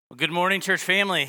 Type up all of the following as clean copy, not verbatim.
Well, good morning, church family.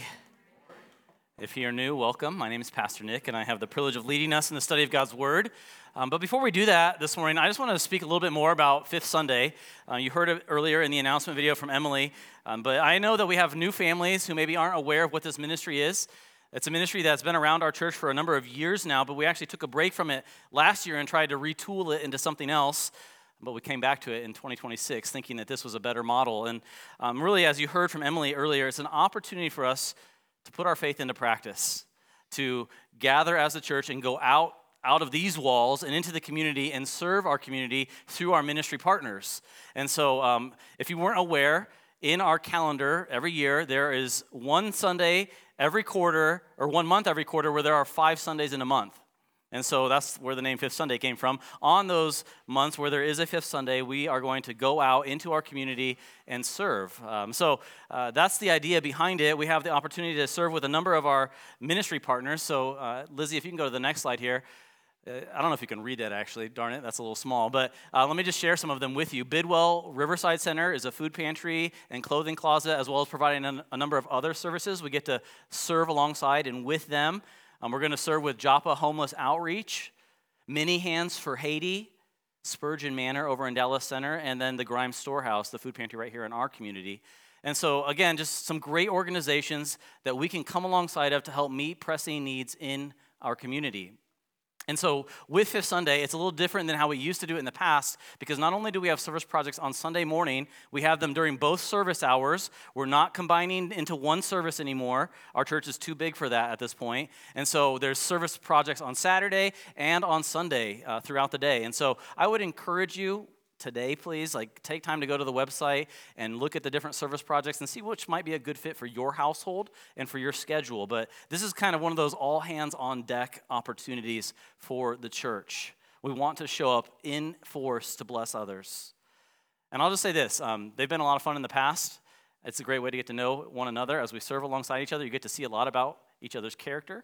If you're new, welcome. My name is Pastor Nick, and I have the privilege of leading us in the study of God's Word. But before we do that this morning, I just want to speak a little bit more about Fifth Sunday. You heard it earlier in the announcement video from Emily, but I know that we have new families who maybe aren't aware of what this ministry is. It's a ministry that's been around our church for a number of years now, but we actually took a break from it last year and tried to retool it into something else. But we came back to it in 2026 thinking that this was a better model. And really, as you heard from Emily earlier, it's an opportunity for us to put our faith into practice, to gather as a church and go out of these walls and into the community and serve our community through our ministry partners. And so if you weren't aware, in our calendar every year, there is one Sunday every quarter, or 1 month every quarter, where there are 5 Sundays in a month. And so that's where the name Fifth Sunday came from. On those months where there is a Fifth Sunday, we are going to go out into our community and serve. So that's the idea behind it. We have the opportunity to serve with a number of our ministry partners. So Lizzie, if you can go to the next slide here. I don't know if you can read that actually, darn it, that's a little small. But let me just share some of them with you. Bidwell Riverside Center is a food pantry and clothing closet, as well as providing a number of other services. We get to serve alongside and with them. We're going to serve with Joppa Homeless Outreach, Many Hands for Haiti, Spurgeon Manor over in Dallas Center, and then the Grimes Storehouse, the food pantry right here in our community. And so, again, just some great organizations that we can come alongside of to help meet pressing needs in our community. And so with Fifth Sunday, it's a little different than how we used to do it in the past, because not only do we have service projects on Sunday morning, we have them during both service hours. We're not combining into one service anymore. Our church is too big for that at this point. And so there's service projects on Saturday and on Sunday throughout the day. And so I would encourage you today, please, take time to go to the website and look at the different service projects and see which might be a good fit for your household and for your schedule. But this is kind of one of those all hands on deck opportunities for the church. We want to show up in force to bless others. And I'll just say this, they've been a lot of fun in the past. It's a great way to get to know one another as we serve alongside each other. You get to see a lot about each other's character.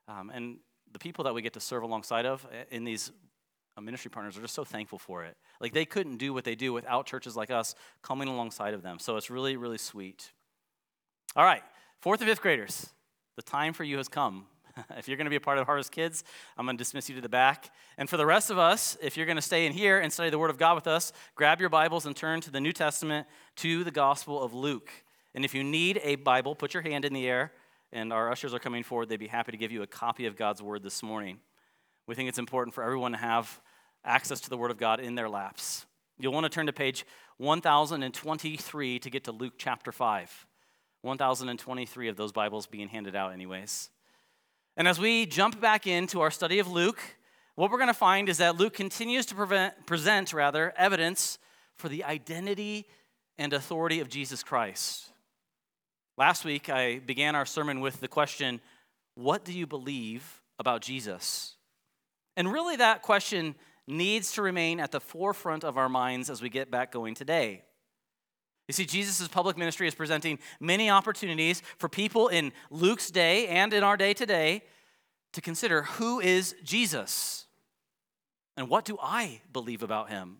And the people that we get to serve alongside of in these ministry partners are just so thankful for it. They couldn't do what they do without churches like us coming alongside of them. So it's really, really sweet. All right, 4th and 5th graders, the time for you has come. If you're going to be a part of Harvest Kids, I'm going to dismiss you to the back. And for the rest of us, if you're going to stay in here and study the Word of God with us, grab your Bibles and turn to the New Testament, to the Gospel of Luke. And if you need a Bible, put your hand in the air, and our ushers are coming forward. They'd be happy to give you a copy of God's Word this morning. We think it's important for everyone to have access to the Word of God in their laps. You'll want to turn to page 1023 to get to Luke chapter 5. 1023 of those Bibles being handed out anyways. And as we jump back into our study of Luke, what we're going to find is that Luke continues to present evidence for the identity and authority of Jesus Christ. Last week, I began our sermon with the question, what do you believe about Jesus? And really that question needs to remain at the forefront of our minds as we get back going today. You see, Jesus' public ministry is presenting many opportunities for people in Luke's day and in our day today to consider, who is Jesus? And what do I believe about him?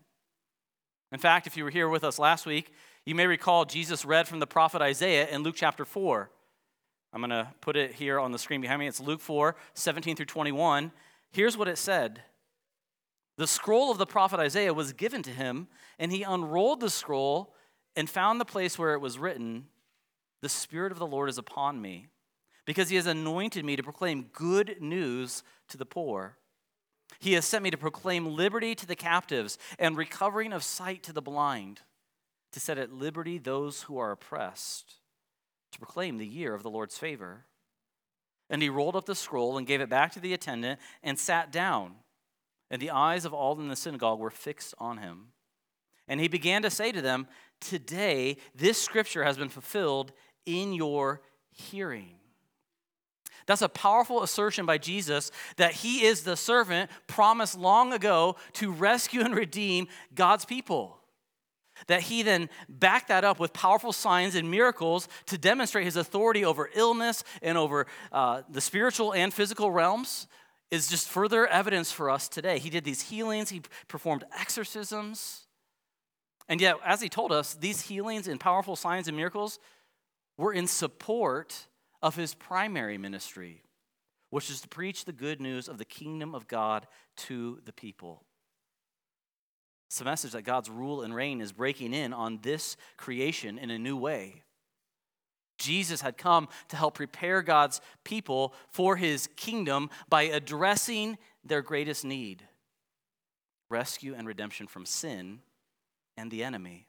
In fact, if you were here with us last week, you may recall Jesus read from the prophet Isaiah in Luke chapter 4. I'm going to put it here on the screen behind me. It's Luke 4, 17 through 21. Here's what it said. The scroll of the prophet Isaiah was given to him, and he unrolled the scroll and found the place where it was written, "The Spirit of the Lord is upon me, because he has anointed me to proclaim good news to the poor. He has sent me to proclaim liberty to the captives and recovering of sight to the blind, to set at liberty those who are oppressed, to proclaim the year of the Lord's favor." And he rolled up the scroll and gave it back to the attendant and sat down. And the eyes of all in the synagogue were fixed on him. And he began to say to them, "Today this scripture has been fulfilled in your hearing." That's a powerful assertion by Jesus that he is the servant promised long ago to rescue and redeem God's people. That he then backed that up with powerful signs and miracles to demonstrate his authority over illness and over the spiritual and physical realms is just further evidence for us today. He did these healings, he performed exorcisms, and yet, as he told us, these healings and powerful signs and miracles were in support of his primary ministry, which is to preach the good news of the kingdom of God to the people. It's a message that God's rule and reign is breaking in on this creation in a new way. Jesus had come to help prepare God's people for his kingdom by addressing their greatest need: rescue and redemption from sin and the enemy.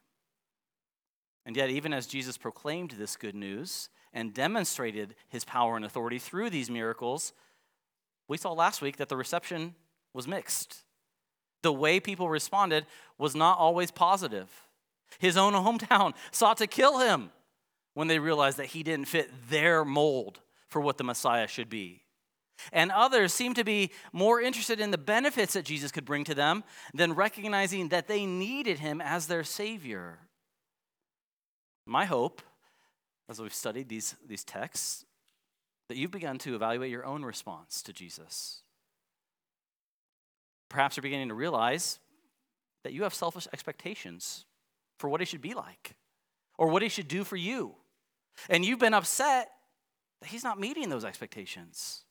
And yet, even as Jesus proclaimed this good news and demonstrated his power and authority through these miracles, we saw last week that the reception was mixed. The way people responded was not always positive. His own hometown sought to kill him when they realized that he didn't fit their mold for what the Messiah should be. And others seemed to be more interested in the benefits that Jesus could bring to them than recognizing that they needed him as their Savior. My hope, as we've studied these texts, that you've begun to evaluate your own response to Jesus. Perhaps you're beginning to realize that you have selfish expectations for what he should be like or what he should do for you. And you've been upset that he's not meeting those expectations.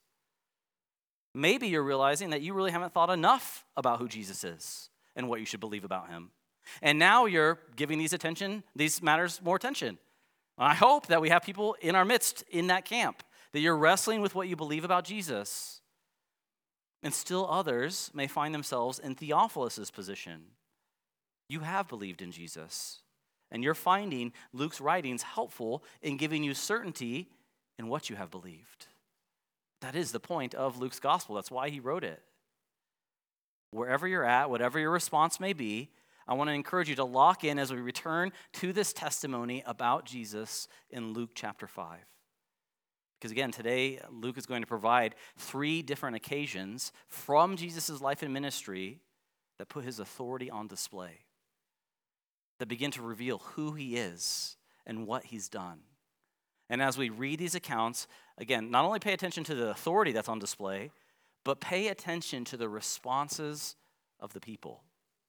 Maybe you're realizing that you really haven't thought enough about who Jesus is and what you should believe about him. And now you're giving these matters more attention. I hope that we have people in our midst in that camp, that you're wrestling with what you believe about Jesus. And still others may find themselves in Theophilus' position. You have believed in Jesus, and you're finding Luke's writings helpful in giving you certainty in what you have believed. That is the point of Luke's gospel. That's why he wrote it. Wherever you're at, whatever your response may be, I want to encourage you to lock in as we return to this testimony about Jesus in Luke chapter 5. Because again, today, Luke is going to provide 3 different occasions from Jesus' life and ministry that put his authority on display, that begin to reveal who he is and what he's done. And as we read these accounts, again, not only pay attention to the authority that's on display, but pay attention to the responses of the people.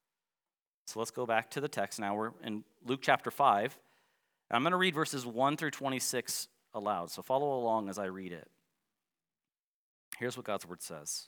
So let's go back to the text now. We're in Luke chapter 5. I'm going to read verses 1 through 26 aloud, so follow along as I read it. Here's what God's word says.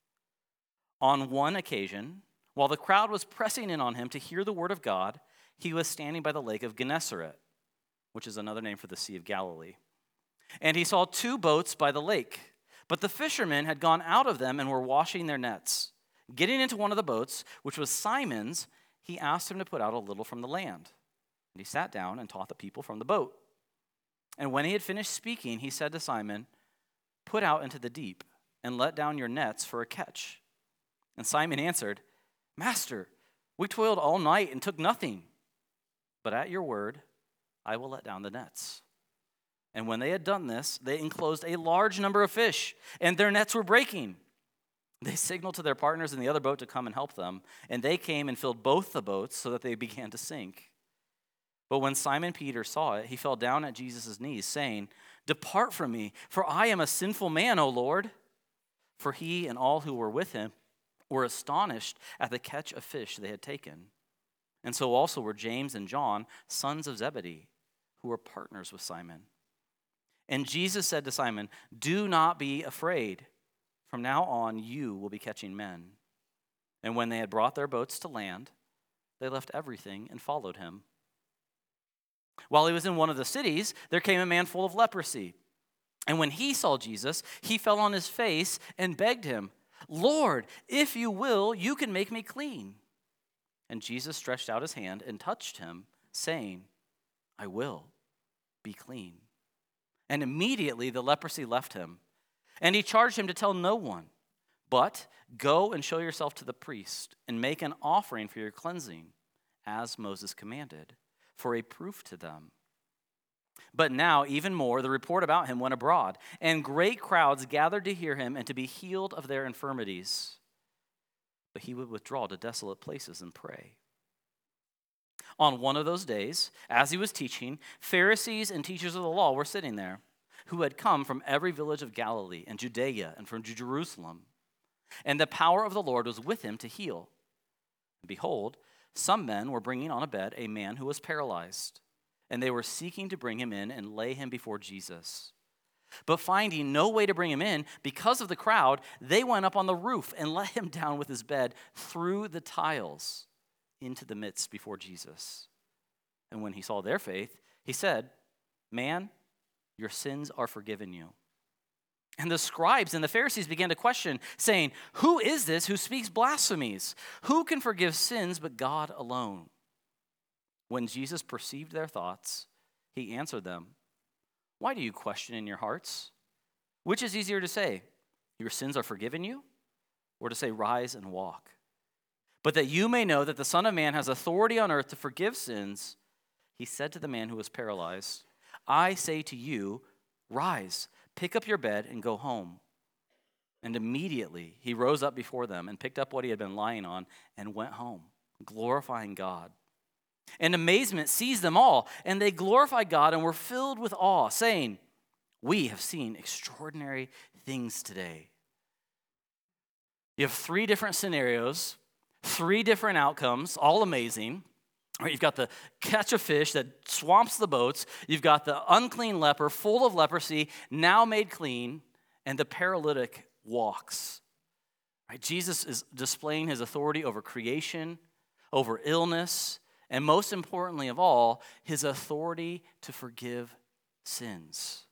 On one occasion, while the crowd was pressing in on him to hear the word of God, he was standing by the lake of Gennesaret, which is another name for the Sea of Galilee. And he saw 2 boats by the lake, but the fishermen had gone out of them and were washing their nets. Getting into one of the boats, which was Simon's, he asked him to put out a little from the land. And he sat down and taught the people from the boat. And when he had finished speaking, he said to Simon, "Put out into the deep and let down your nets for a catch." And Simon answered, "Master, we toiled all night and took nothing. But at your word, I will let down the nets." And when they had done this, they enclosed a large number of fish, and their nets were breaking. They signaled to their partners in the other boat to come and help them, and they came and filled both the boats so that they began to sink. But when Simon Peter saw it, he fell down at Jesus' knees, saying, "Depart from me, for I am a sinful man, O Lord." For he and all who were with him were astonished at the catch of fish they had taken. And so also were James and John, sons of Zebedee, who were partners with Simon. And Jesus said to Simon, "Do not be afraid. From now on you will be catching men." And when they had brought their boats to land, they left everything and followed him. While he was in one of the cities, there came a man full of leprosy. And when he saw Jesus, he fell on his face and begged him, "Lord, if you will, you can make me clean." And Jesus stretched out his hand and touched him, saying, "I will, be clean." And immediately the leprosy left him. And he charged him to tell no one, but go and show yourself to the priest and make an offering for your cleansing, as Moses commanded, for a proof to them. But now, even more, the report about him went abroad, and great crowds gathered to hear him and to be healed of their infirmities. But he would withdraw to desolate places and pray. On one of those days, as he was teaching, Pharisees and teachers of the law were sitting there, who had come from every village of Galilee and Judea and from Jerusalem. And the power of the Lord was with him to heal. And behold, some men were bringing on a bed a man who was paralyzed. and they were seeking to bring him in and lay him before Jesus. But finding no way to bring him in because of the crowd, they went up on the roof and let him down with his bed through the tiles into the midst before Jesus. And when he saw their faith, he said, "Man, your sins are forgiven you." And the scribes and the Pharisees began to question, saying, "Who is this who speaks blasphemies? Who can forgive sins but God alone?" When Jesus perceived their thoughts, he answered them, "Why do you question in your hearts? Which is easier to say, 'Your sins are forgiven you,' or to say, 'Rise and walk'? But that you may know that the Son of Man has authority on earth to forgive sins," he said to the man who was paralyzed, "I say to you, rise, pick up your bed, and go home." And immediately he rose up before them and picked up what he had been lying on and went home, glorifying God. And amazement seized them all, and they glorified God and were filled with awe, saying, "We have seen extraordinary things today." You have 3 different scenarios, 3 different outcomes, all amazing. You've got the catch of fish that swamps the boats. You've got the unclean leper, full of leprosy, now made clean, and the paralytic walks. Right? Jesus is displaying his authority over creation, over illness, and most importantly of all, his authority to forgive sins.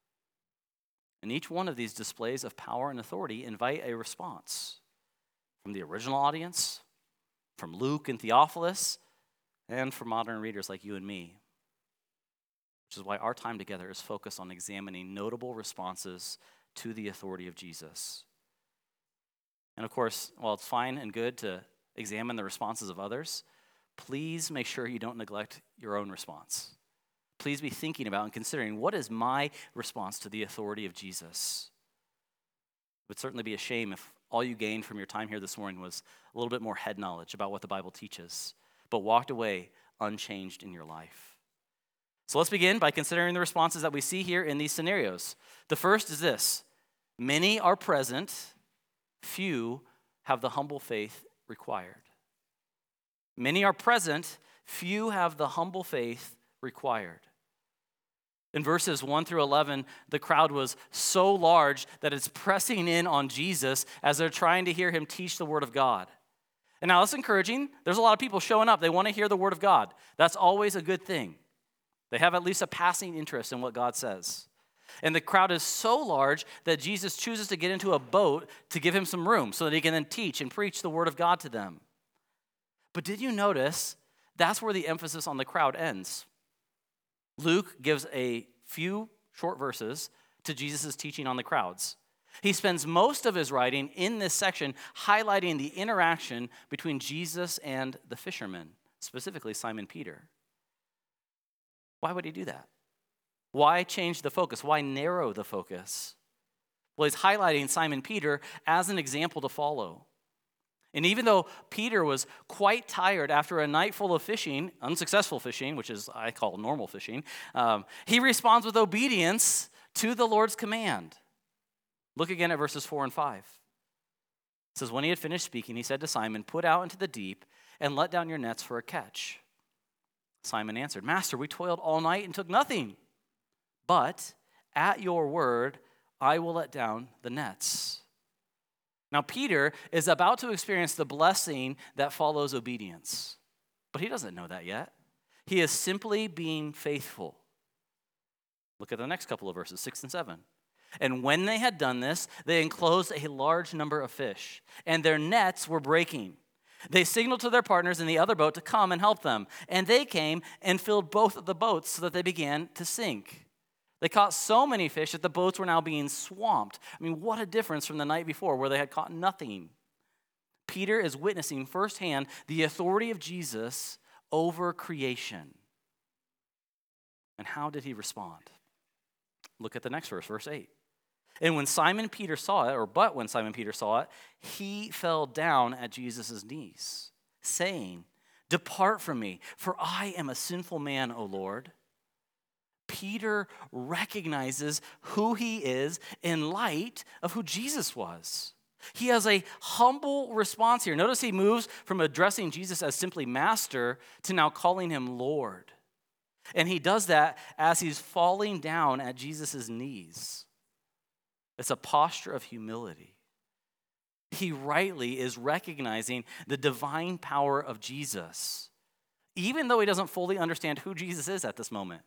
And each one of these displays of power and authority invite a response from the original audience, from Luke and Theophilus, and for modern readers like you and me. Which is why our time together is focused on examining notable responses to the authority of Jesus. And of course, while it's fine and good to examine the responses of others, please make sure you don't neglect your own response. Please be thinking about and considering, what is my response to the authority of Jesus? It would certainly be a shame if all you gained from your time here this morning was a little bit more head knowledge about what the Bible teaches, but walked away unchanged in your life. So let's begin by considering the responses that we see here in these scenarios. The first is this: many are present, few have the humble faith required. Many are present, few have the humble faith required. In verses 1 through 11, the crowd was so large that it's pressing in on Jesus as they're trying to hear him teach the word of God. And now that's encouraging. There's a lot of people showing up. They want to hear the word of God. That's always a good thing. They have at least a passing interest in what God says. And the crowd is so large that Jesus chooses to get into a boat to give him some room so that he can then teach and preach the word of God to them. But did you notice that's where the emphasis on the crowd ends? Luke gives a few short verses to Jesus' teaching on the crowds. He spends most of his writing in this section highlighting the interaction between Jesus and the fishermen, specifically Simon Peter. Why would he do that? Why change the focus? Why narrow the focus? Well, he's highlighting Simon Peter as an example to follow. And even though Peter was quite tired after a night full of fishing, unsuccessful fishing, which is I call normal fishing, he responds with obedience to the Lord's command. Look again at verses 4 and 5. It says, when he had finished speaking, he said to Simon, "Put out into the deep and let down your nets for a catch." Simon answered, "Master, we toiled all night and took nothing. But at your word, I will let down the nets." Now, Peter is about to experience the blessing that follows obedience, but he doesn't know that yet. He is simply being faithful. Look at the next couple of verses, 6 and 7. And when they had done this, they enclosed a large number of fish, and their nets were breaking. They signaled to their partners in the other boat to come and help them, and they came and filled both of the boats so that they began to sink. They caught so many fish that the boats were now being swamped. I mean, what a difference from the night before where they had caught nothing. Peter is witnessing firsthand the authority of Jesus over creation. And how did he respond? Look at the next verse, verse 8. And when Simon Peter saw it, when Simon Peter saw it, he fell down at Jesus' knees, saying, "Depart from me, for I am a sinful man, O Lord." Peter recognizes who he is in light of who Jesus was. He has a humble response here. Notice he moves from addressing Jesus as simply master to now calling him Lord. And he does that as he's falling down at Jesus' knees. It's a posture of humility. He rightly is recognizing the divine power of Jesus, even though he doesn't fully understand who Jesus is at this moment.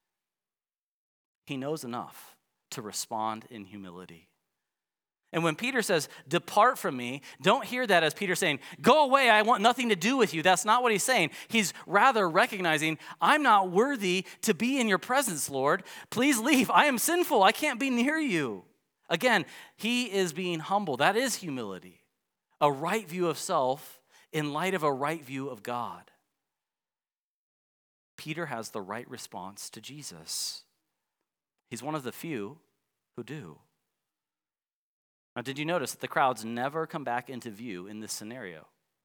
He knows enough to respond in humility. And when Peter says, "Depart from me," don't hear that as Peter saying, "Go away, I want nothing to do with you." That's not what he's saying. He's rather recognizing, "I'm not worthy to be in your presence, Lord. Please leave. I am sinful. I can't be near you." Again, he is being humble. That is humility. A right view of self in light of a right view of God. Peter has the right response to Jesus. He's one of the few who do. Now, did you notice that the crowds never come back into view in this scenario?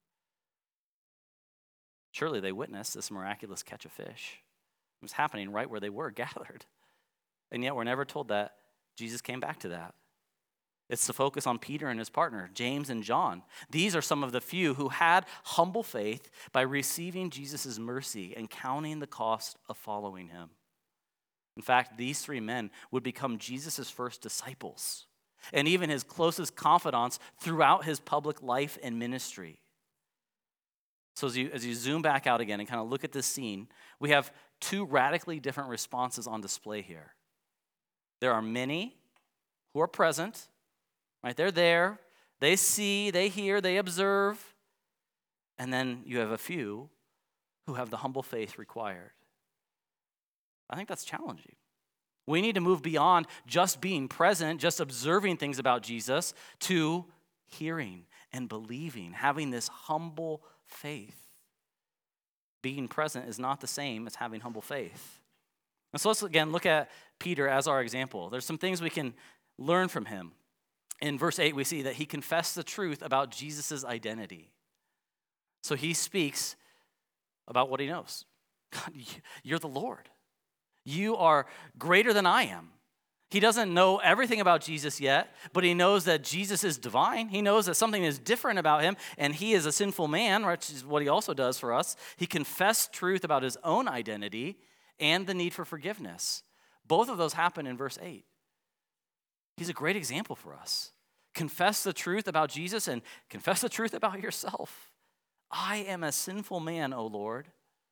Surely they witnessed this miraculous catch of fish. It was happening right where they were gathered. And yet we're never told that Jesus came back to that. It's the focus on Peter and his partner, James and John. These are some of the few who had humble faith by receiving Jesus' mercy and counting the cost of following him. In fact, these three men would become Jesus' first disciples, and even his closest confidants throughout his public life and ministry. So as you zoom back out again and kind of look at this scene, we have two radically different responses on display here. There are many who are present, right? They're there, they see, they hear, they observe, and then you have a few who have the humble faith required. I think that's challenging. We need to move beyond just being present, just observing things about Jesus, to hearing and believing, having this humble faith. Being present is not the same as having humble faith. And so let's again look at Peter as our example. There's some things we can learn from him. In verse 8, we see that he confessed the truth about Jesus' identity. So he speaks about what he knows. God, you're the Lord. You are greater than I am. He doesn't know everything about Jesus yet, but he knows that Jesus is divine. He knows that something is different about him, and he is a sinful man, which is what he also does for us. He confessed truth about his own identity and the need for forgiveness. Both of those happen in verse 8. He's a great example for us. Confess the truth about Jesus and confess the truth about yourself. I am a sinful man, O Lord.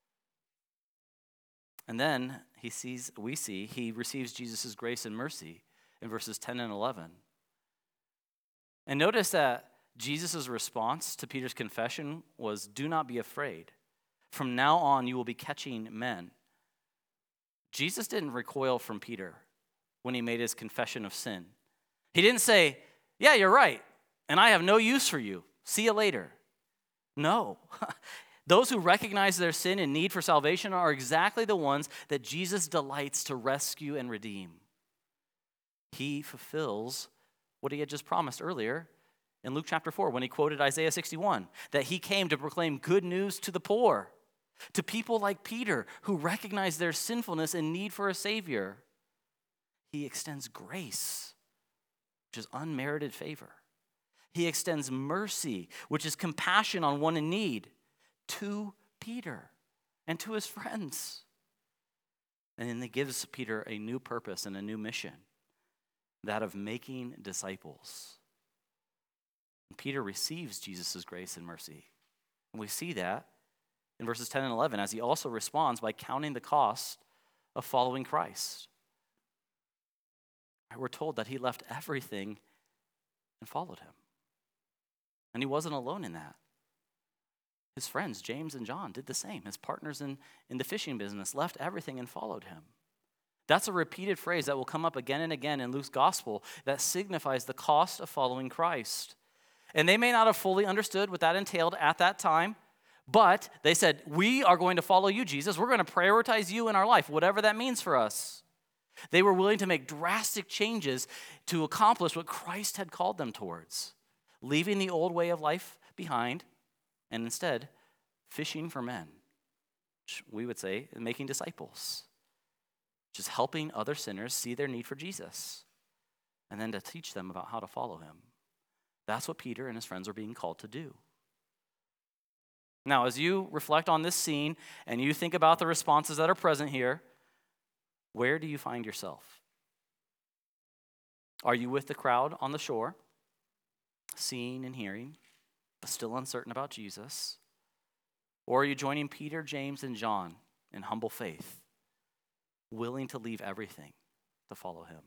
And then he receives Jesus' grace and mercy in verses 10 and 11. And notice that Jesus' response to Peter's confession was, "Do not be afraid. From now on, you will be catching men." Jesus didn't recoil from Peter when he made his confession of sin. He didn't say, "Yeah, you're right, and I have no use for you. See you later." No. Those who recognize their sin and need for salvation are exactly the ones that Jesus delights to rescue and redeem. He fulfills what he had just promised earlier in Luke chapter 4 when he quoted Isaiah 61, that he came to proclaim good news to the poor, to people like Peter who recognize their sinfulness and need for a Savior. He extends grace, which is unmerited favor. He extends mercy, which is compassion on one in need, to Peter and to his friends. And then he gives Peter a new purpose and a new mission, that of making disciples. And Peter receives Jesus' grace and mercy. And we see that in verses 10 and 11 as he also responds by counting the cost of following Christ. We're told that he left everything and followed him. And he wasn't alone in that. His friends, James and John, did the same. His partners in the fishing business left everything and followed him. That's a repeated phrase that will come up again and again in Luke's gospel that signifies the cost of following Christ. And they may not have fully understood what that entailed at that time, but they said, "We are going to follow you, Jesus. We're going to prioritize you in our life, whatever that means for us." They were willing to make drastic changes to accomplish what Christ had called them towards, leaving the old way of life behind and instead fishing for men, which we would say making disciples, just helping other sinners see their need for Jesus and then to teach them about how to follow him. That's what Peter and his friends are being called to do. Now, as you reflect on this scene and you think about the responses that are present here, where do you find yourself? Are you with the crowd on the shore, seeing and hearing, but still uncertain about Jesus? Or are you joining Peter, James, and John in humble faith, willing to leave everything to follow him?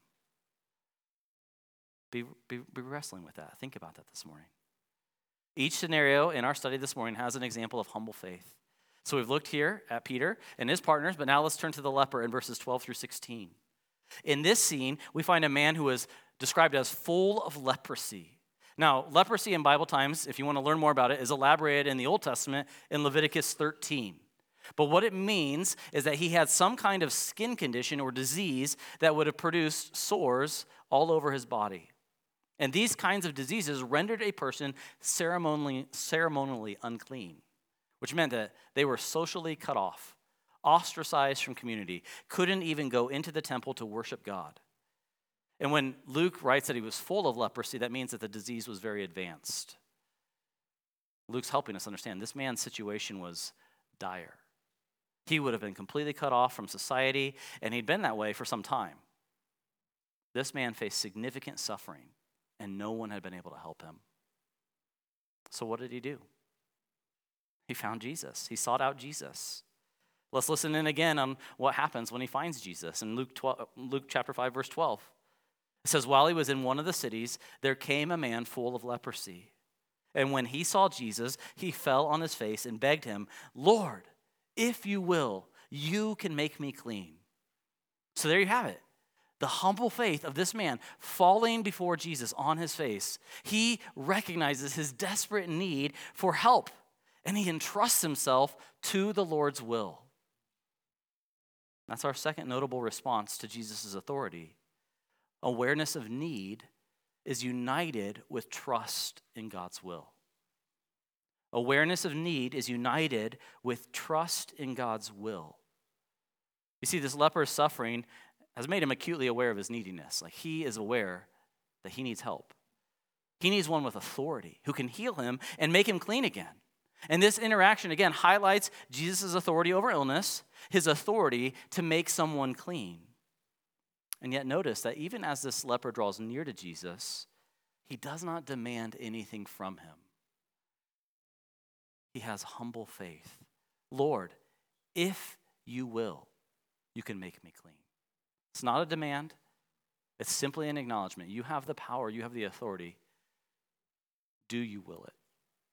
Be wrestling with that. Think about that this morning. Each scenario in our study this morning has an example of humble faith. So we've looked here at Peter and his partners, but now let's turn to the leper in verses 12 through 16. In this scene, we find a man who is described as full of leprosy. Now, leprosy in Bible times, if you want to learn more about it, is elaborated in the Old Testament in Leviticus 13. But what it means is that he had some kind of skin condition or disease that would have produced sores all over his body. And these kinds of diseases rendered a person ceremonially unclean, which meant that they were socially cut off, ostracized from community, couldn't even go into the temple to worship God. And when Luke writes that he was full of leprosy, that means that the disease was very advanced. Luke's helping us understand this man's situation was dire. He would have been completely cut off from society, and he'd been that way for some time. This man faced significant suffering, and no one had been able to help him. So what did he do? He found Jesus. He sought out Jesus. Let's listen in again on what happens when he finds Jesus in Luke chapter 5, verse 12. It says, while he was in one of the cities, there came a man full of leprosy. And when he saw Jesus, he fell on his face and begged him, Lord, if you will, you can make me clean. So there you have it. The humble faith of this man falling before Jesus on his face. He recognizes his desperate need for help, and he entrusts himself to the Lord's will. That's our second notable response to Jesus' authority. Awareness of need is united with trust in God's will. Awareness of need is united with trust in God's will. You see, this leper's suffering has made him acutely aware of his neediness. Like, he is aware that he needs help. He needs one with authority who can heal him and make him clean again. And this interaction, again, highlights Jesus' authority over illness, his authority to make someone clean. And yet notice that even as this leper draws near to Jesus, he does not demand anything from him. He has humble faith. Lord, if you will, you can make me clean. It's not a demand. It's simply an acknowledgement. You have the power. You have the authority. Do you will it?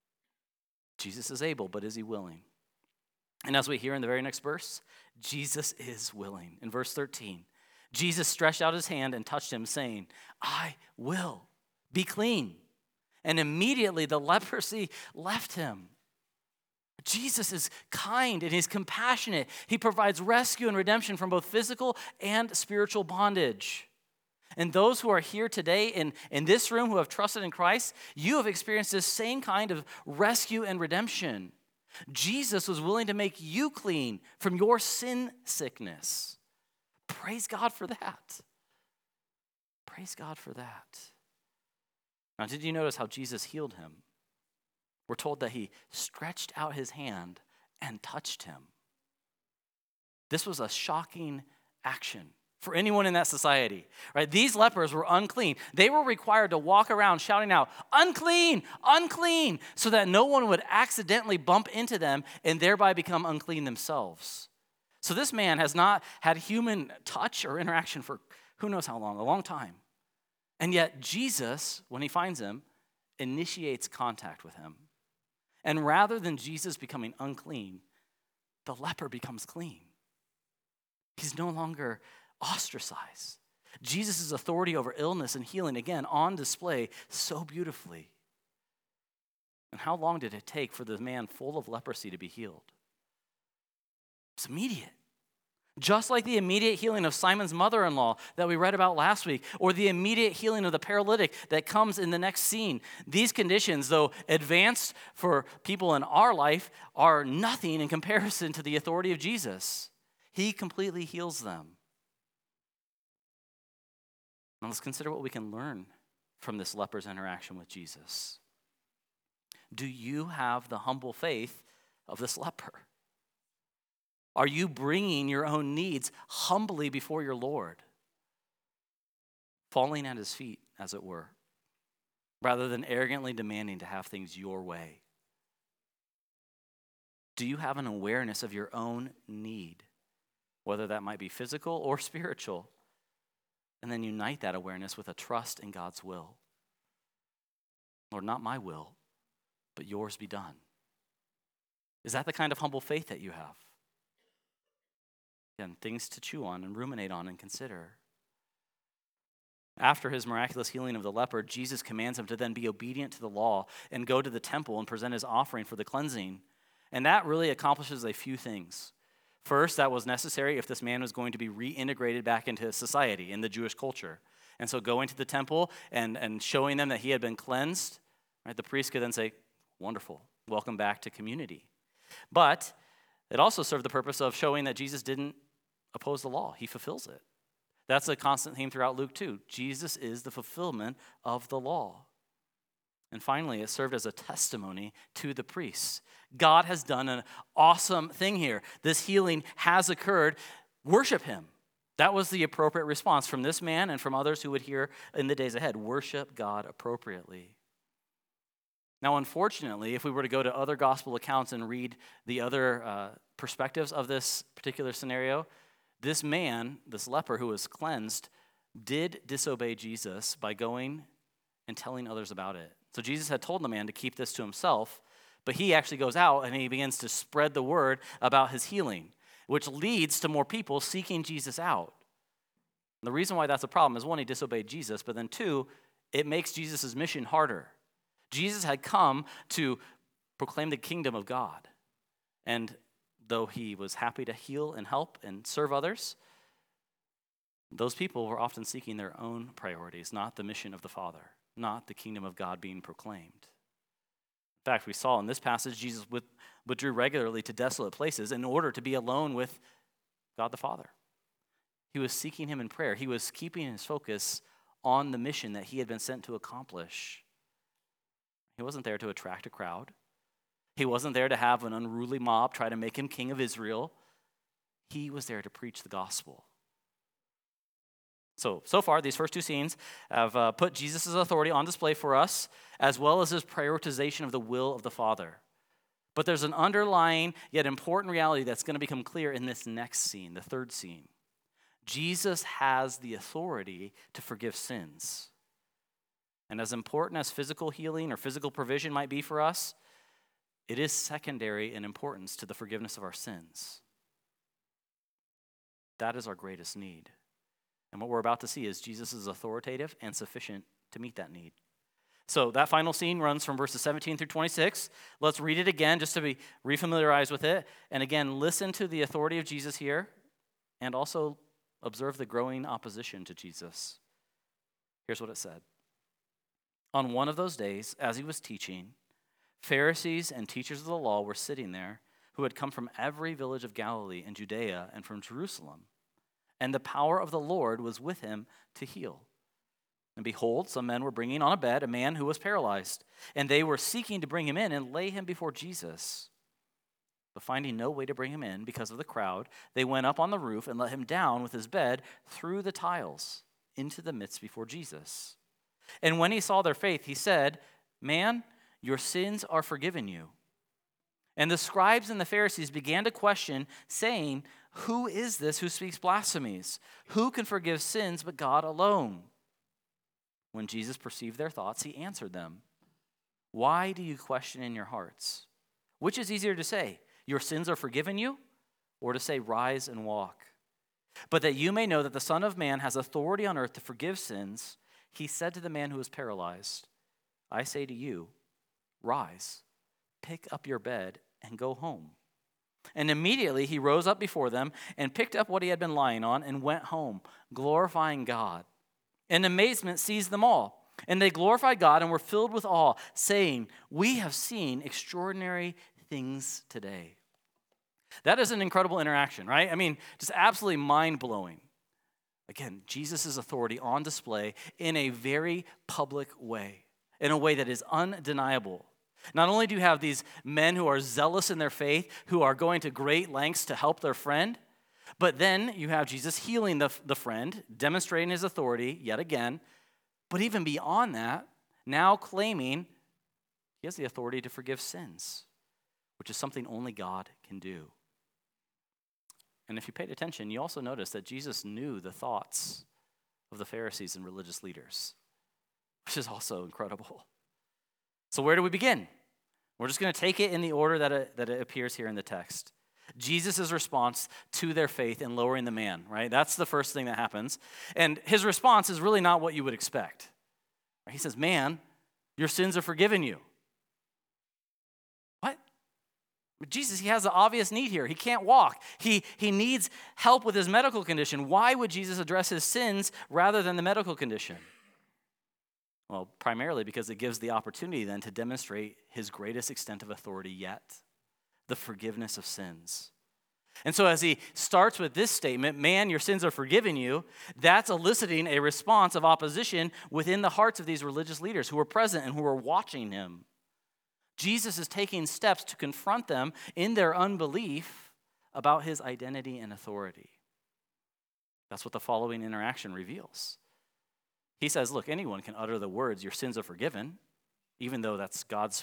Jesus is able, but is he willing? And as we hear in the very next verse, Jesus is willing. In verse 13, Jesus stretched out his hand and touched him, saying, I will be clean. And immediately the leprosy left him. Jesus is kind and he's compassionate. He provides rescue and redemption from both physical and spiritual bondage. And those who are here today in this room who have trusted in Christ, you have experienced this same kind of rescue and redemption. Jesus was willing to make you clean from your sin sickness. Praise God for that. Praise God for that. Now, did you notice how Jesus healed him? We're told that he stretched out his hand and touched him. This was a shocking action for anyone in that society, right? These lepers were unclean. They were required to walk around shouting out, unclean, unclean, so that no one would accidentally bump into them and thereby become unclean themselves. So this man has not had human touch or interaction for who knows how long, a long time. And yet Jesus, when he finds him, initiates contact with him. And rather than Jesus becoming unclean, the leper becomes clean. He's no longer ostracized. Jesus' authority over illness and healing, again, on display so beautifully. And how long did it take for the man full of leprosy to be healed? It's immediate. Just like the immediate healing of Simon's mother-in-law that we read about last week, or the immediate healing of the paralytic that comes in the next scene. These conditions, though advanced for people in our life, are nothing in comparison to the authority of Jesus. He completely heals them. Now let's consider what we can learn from this leper's interaction with Jesus. Do you have the humble faith of this leper? Are you bringing your own needs humbly before your Lord, falling at his feet, as it were, rather than arrogantly demanding to have things your way? Do you have an awareness of your own need, whether that might be physical or spiritual, and then unite that awareness with a trust in God's will? Lord, not my will, but yours be done. Is that the kind of humble faith that you have? Again, things to chew on and ruminate on and consider. After his miraculous healing of the leper, Jesus commands him to then be obedient to the law and go to the temple and present his offering for the cleansing. And that really accomplishes a few things. First, that was necessary if this man was going to be reintegrated back into society, in the Jewish culture. And so going to the temple and showing them that he had been cleansed, right, the priest could then say, wonderful, welcome back to community. But it also served the purpose of showing that Jesus didn't oppose the law. He fulfills it. That's a constant theme throughout Luke 2. Jesus is the fulfillment of the law. And finally, it served as a testimony to the priests. God has done an awesome thing here. This healing has occurred. Worship him. That was the appropriate response from this man and from others who would hear in the days ahead. Worship God appropriately. Now, unfortunately, if we were to go to other gospel accounts and read the other perspectives of this particular scenario, this man, this leper who was cleansed, did disobey Jesus by going and telling others about it. So Jesus had told the man to keep this to himself, but he actually goes out and he begins to spread the word about his healing, which leads to more people seeking Jesus out. And the reason why that's a problem is, one, he disobeyed Jesus, but then two, it makes Jesus' mission harder. Jesus had come to proclaim the kingdom of God. And though he was happy to heal and help and serve others, those people were often seeking their own priorities, not the mission of the Father, not the kingdom of God being proclaimed. In fact, we saw in this passage, Jesus withdrew regularly to desolate places in order to be alone with God the Father. He was seeking him in prayer. He was keeping his focus on the mission that he had been sent to accomplish. He wasn't there to attract a crowd. He wasn't there to have an unruly mob try to make him king of Israel. He was there to preach the gospel. So far, these first two scenes have put Jesus' authority on display for us, as well as his prioritization of the will of the Father. But there's an underlying yet important reality that's going to become clear in this next scene, the third scene. Jesus has the authority to forgive sins. And as important as physical healing or physical provision might be for us, it is secondary in importance to the forgiveness of our sins. That is our greatest need. And what we're about to see is Jesus is authoritative and sufficient to meet that need. So that final scene runs from verses 17 through 26. Let's read it again just to be refamiliarized with it. And again, listen to the authority of Jesus here and also observe the growing opposition to Jesus. Here's what it said. On one of those days, as he was teaching, Pharisees and teachers of the law were sitting there who had come from every village of Galilee and Judea and from Jerusalem. And the power of the Lord was with him to heal. And behold, some men were bringing on a bed a man who was paralyzed, and they were seeking to bring him in and lay him before Jesus. But finding no way to bring him in because of the crowd, they went up on the roof and let him down with his bed through the tiles into the midst before Jesus. And when he saw their faith, he said, "Man, your sins are forgiven you." And the scribes and the Pharisees began to question, saying, "Who is this who speaks blasphemies? Who can forgive sins but God alone?" When Jesus perceived their thoughts, he answered them, "Why do you question in your hearts? Which is easier to say, 'Your sins are forgiven you,' or to say, 'Rise and walk'? But that you may know that the Son of Man has authority on earth to forgive sins," he said to the man who was paralyzed, "I say to you, rise, pick up your bed, and go home." And immediately he rose up before them and picked up what he had been lying on and went home, glorifying God. And amazement seized them all. And they glorified God and were filled with awe, saying, "We have seen extraordinary things today." That is an incredible interaction, right? I mean, just absolutely mind-blowing. Again, Jesus' authority on display in a very public way, in a way that is undeniable. Not only do you have these men who are zealous in their faith, who are going to great lengths to help their friend, but then you have Jesus healing the friend, demonstrating his authority yet again, but even beyond that, now claiming he has the authority to forgive sins, which is something only God can do. And if you paid attention, you also noticed that Jesus knew the thoughts of the Pharisees and religious leaders, which is also incredible. So where do we begin? We're just going to take it in the order that it appears here in the text. Jesus' response to their faith in lowering the man, right? That's the first thing that happens. And his response is really not what you would expect. He says, man, your sins are forgiven you. What? Jesus, he has an obvious need here. He can't walk. He needs help with his medical condition. Why would Jesus address his sins rather than the medical condition? Well, primarily because it gives the opportunity then to demonstrate his greatest extent of authority yet, the forgiveness of sins. And so as he starts with this statement, man, your sins are forgiven you, that's eliciting a response of opposition within the hearts of these religious leaders who were present and who were watching him. Jesus is taking steps to confront them in their unbelief about his identity and authority. That's what the following interaction reveals. He says, look, anyone can utter the words, your sins are forgiven, even though that's God's,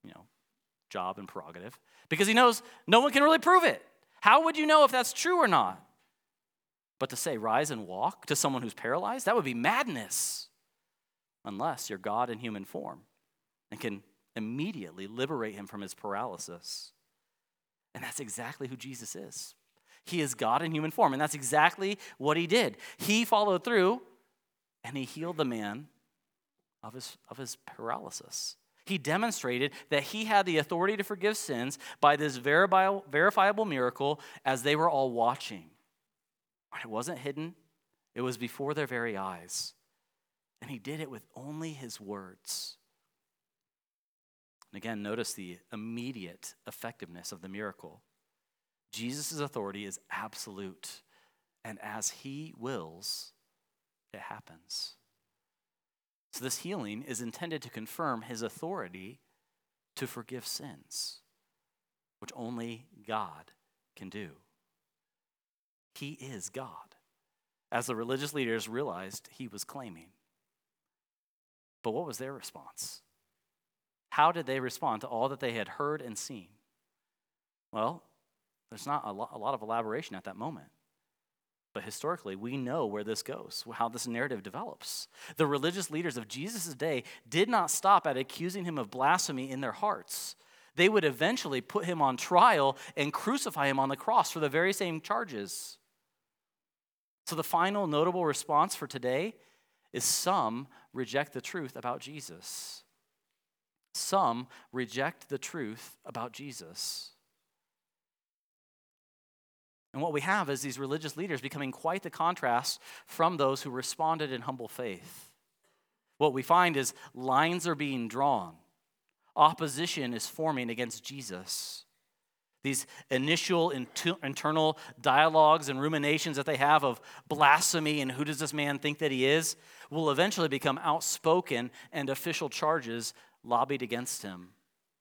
job and prerogative, because he knows no one can really prove it. How would you know if that's true or not? But to say, rise and walk to someone who's paralyzed, that would be madness, unless you're God in human form and can immediately liberate him from his paralysis. And that's exactly who Jesus is. He is God in human form, and that's exactly what he did. He followed through, and he healed the man of his paralysis. He demonstrated that he had the authority to forgive sins by this verifiable miracle as they were all watching. It wasn't hidden. It was before their very eyes. And he did it with only his words. And again, notice the immediate effectiveness of the miracle. Jesus' authority is absolute. And as he wills, it happens. So this healing is intended to confirm his authority to forgive sins, which only God can do. He is God, as the religious leaders realized he was claiming. But what was their response? How did they respond to all that they had heard and seen? Well, there's not a lot of elaboration at that moment. But historically, we know where this goes, how this narrative develops. The religious leaders of Jesus' day did not stop at accusing him of blasphemy in their hearts. They would eventually put him on trial and crucify him on the cross for the very same charges. So the final notable response for today is some reject the truth about Jesus. Some reject the truth about Jesus. And what we have is these religious leaders becoming quite the contrast from those who responded in humble faith. What we find is lines are being drawn. Opposition is forming against Jesus. These initial internal dialogues and ruminations that they have of blasphemy and who does this man think that he is will eventually become outspoken and official charges lobbied against him.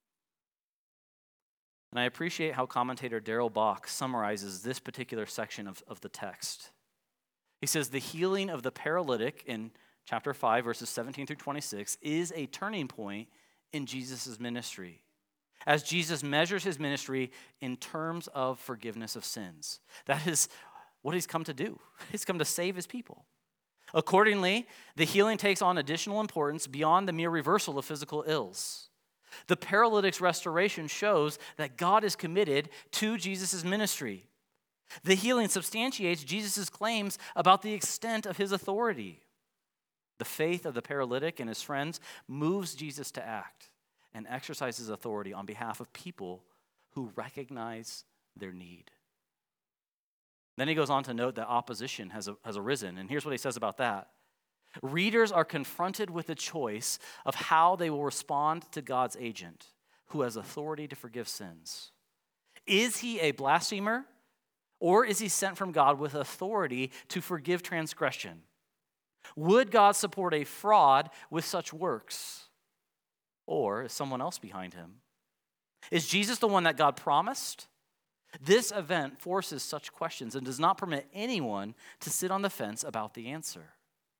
And I appreciate how commentator Darrell Bock summarizes this particular section of the text. He says, the healing of the paralytic in chapter 5, verses 17 through 26, is a turning point in Jesus' ministry, as Jesus measures his ministry in terms of forgiveness of sins. That is what he's come to do. He's come to save his people. Accordingly, the healing takes on additional importance beyond the mere reversal of physical ills. The paralytic's restoration shows that God is committed to Jesus' ministry. The healing substantiates Jesus' claims about the extent of his authority. The faith of the paralytic and his friends moves Jesus to act and exercises authority on behalf of people who recognize their need. Then he goes on to note that opposition has arisen, and here's what he says about that. Readers are confronted with the choice of how they will respond to God's agent, who has authority to forgive sins. Is he a blasphemer, or is he sent from God with authority to forgive transgression? Would God support a fraud with such works? Or is someone else behind him? Is Jesus the one that God promised? This event forces such questions and does not permit anyone to sit on the fence about the answer.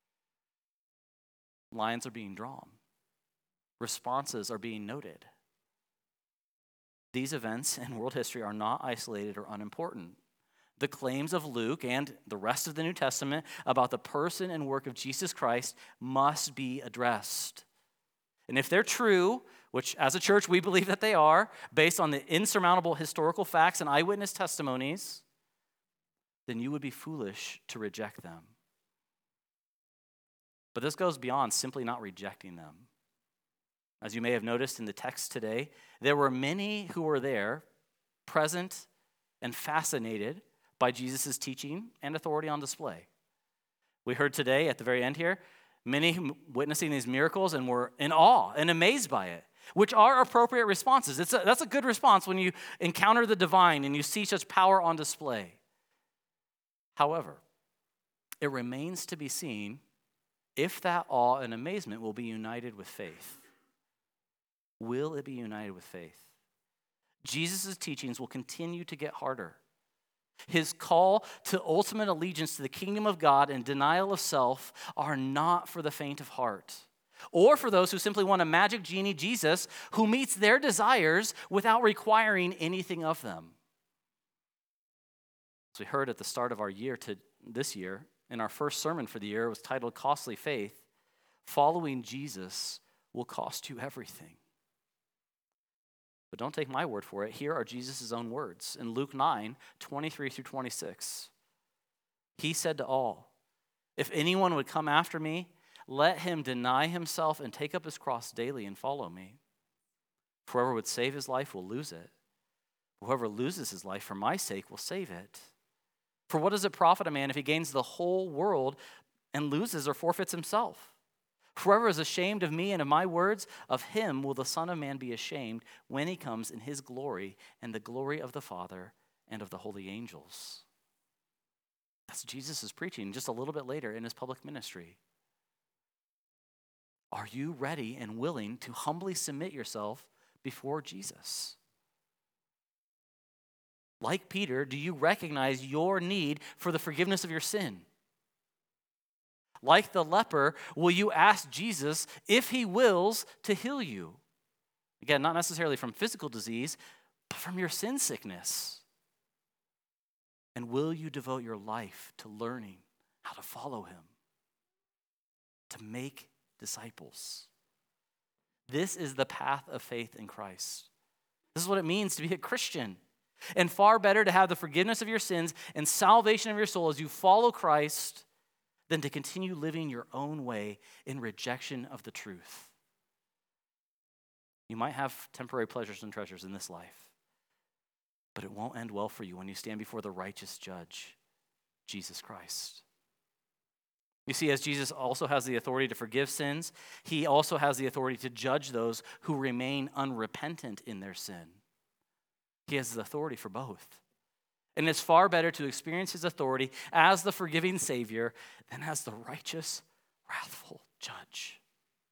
Lines are being drawn. Responses are being noted. These events in world history are not isolated or unimportant. The claims of Luke and the rest of the New Testament about the person and work of Jesus Christ must be addressed. And if they're true, which as a church we believe that they are, based on the insurmountable historical facts and eyewitness testimonies, then you would be foolish to reject them. But this goes beyond simply not rejecting them. As you may have noticed in the text today, there were many who were there, present and fascinated by Jesus' teaching and authority on display. We heard today at the very end here, many witnessing these miracles and were in awe and amazed by it, which are appropriate responses. That's a good response when you encounter the divine and you see such power on display. However, it remains to be seen if that awe and amazement will be united with faith. Will it be united with faith? Jesus' teachings will continue to get harder. His call to ultimate allegiance to the kingdom of God and denial of self are not for the faint of heart, or for those who simply want a magic genie Jesus who meets their desires without requiring anything of them. As we heard at the start of our year to this year, in our first sermon for the year, it was titled Costly Faith. Following Jesus will cost you everything. But don't take my word for it. Here are Jesus' own words in Luke 9, 23 through 26. He said to all, "If anyone would come after me, let him deny himself and take up his cross daily and follow me. For whoever would save his life will lose it. Whoever loses his life for my sake will save it. For what does it profit a man if he gains the whole world and loses or forfeits himself? Whoever is ashamed of me and of my words, of him will the Son of Man be ashamed when he comes in his glory and the glory of the Father and of the holy angels." That's Jesus' preaching just a little bit later in his public ministry. Are you ready and willing to humbly submit yourself before Jesus? Like Peter, do you recognize your need for the forgiveness of your sin? Like the leper, will you ask Jesus, if he wills, to heal you? Again, not necessarily from physical disease, but from your sin sickness. And will you devote your life to learning how to follow him, to make disciples? This is the path of faith in Christ. This is what it means to be a Christian. And far better to have the forgiveness of your sins and salvation of your soul as you follow Christ than to continue living your own way in rejection of the truth. You might have temporary pleasures and treasures in this life, but it won't end well for you when you stand before the righteous judge, Jesus Christ. You see, as Jesus also has the authority to forgive sins, he also has the authority to judge those who remain unrepentant in their sin. He has the authority for both. And it's far better to experience his authority as the forgiving Savior than as the righteous, wrathful judge.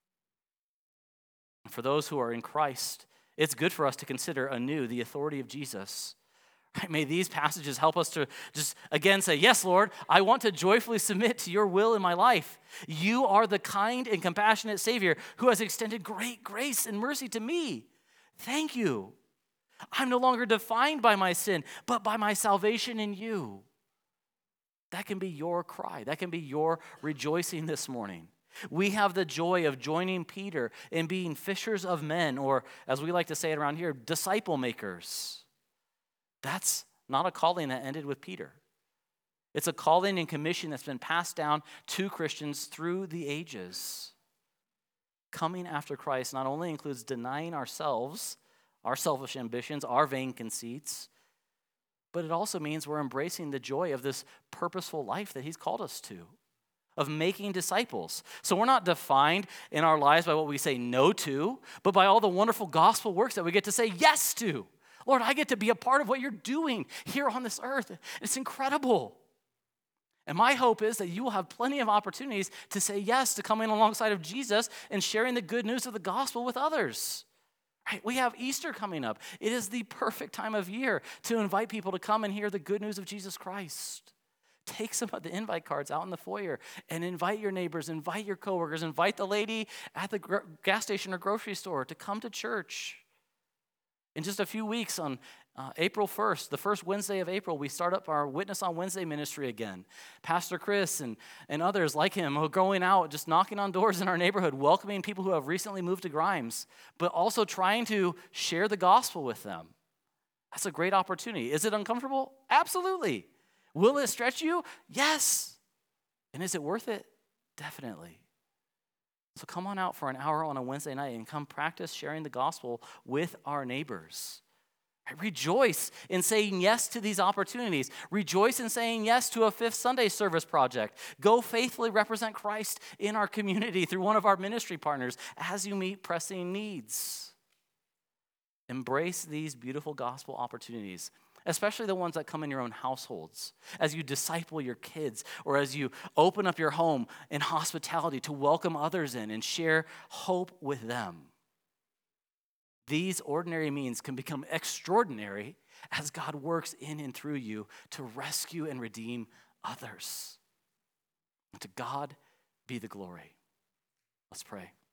And for those who are in Christ, it's good for us to consider anew the authority of Jesus. Right? May these passages help us to just again say, yes, Lord, I want to joyfully submit to your will in my life. You are the kind and compassionate Savior who has extended great grace and mercy to me. Thank you. I'm no longer defined by my sin, but by my salvation in you. That can be your cry. That can be your rejoicing this morning. We have the joy of joining Peter in being fishers of men, or as we like to say it around here, disciple makers. That's not a calling that ended with Peter. It's a calling and commission that's been passed down to Christians through the ages. Coming after Christ not only includes denying ourselves, our selfish ambitions, our vain conceits, but it also means we're embracing the joy of this purposeful life that he's called us to, of making disciples. So we're not defined in our lives by what we say no to, but by all the wonderful gospel works that we get to say yes to. Lord, I get to be a part of what you're doing here on this earth. It's incredible. And my hope is that you will have plenty of opportunities to say yes to coming alongside of Jesus and sharing the good news of the gospel with others. Right? We have Easter coming up. It is the perfect time of year to invite people to come and hear the good news of Jesus Christ. Take some of the invite cards out in the foyer and invite your neighbors, invite your coworkers, invite the lady at the gas station or grocery store to come to church. In just a few weeks, on April 1st, the first Wednesday of April, we start up our Witness on Wednesday ministry again. Pastor Chris and others like him are going out, just knocking on doors in our neighborhood, welcoming people who have recently moved to Grimes, but also trying to share the gospel with them. That's a great opportunity. Is it uncomfortable? Absolutely. Will it stretch you? Yes. And is it worth it? Definitely. So come on out for an hour on a Wednesday night and come practice sharing the gospel with our neighbors. Rejoice in saying yes to these opportunities. Rejoice in saying yes to a Fifth Sunday service project. Go faithfully represent Christ in our community through one of our ministry partners as you meet pressing needs. Embrace these beautiful gospel opportunities, especially the ones that come in your own households, as you disciple your kids or as you open up your home in hospitality to welcome others in and share hope with them. These ordinary means can become extraordinary as God works in and through you to rescue and redeem others. And to God be the glory. Let's pray.